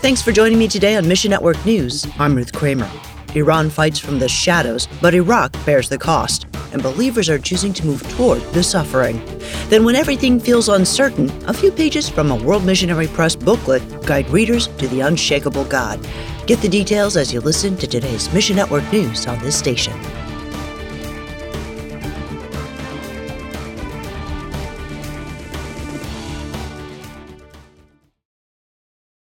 Thanks for joining me today on Mission Network News. I'm Ruth Kramer. Iran fights from the shadows, but Iraq bears the cost, and believers are choosing to move toward the suffering. Then when everything feels uncertain, a few pages from a World Missionary Press booklet guide readers to the unshakable God. Get the details as you listen to today's Mission Network News on this station.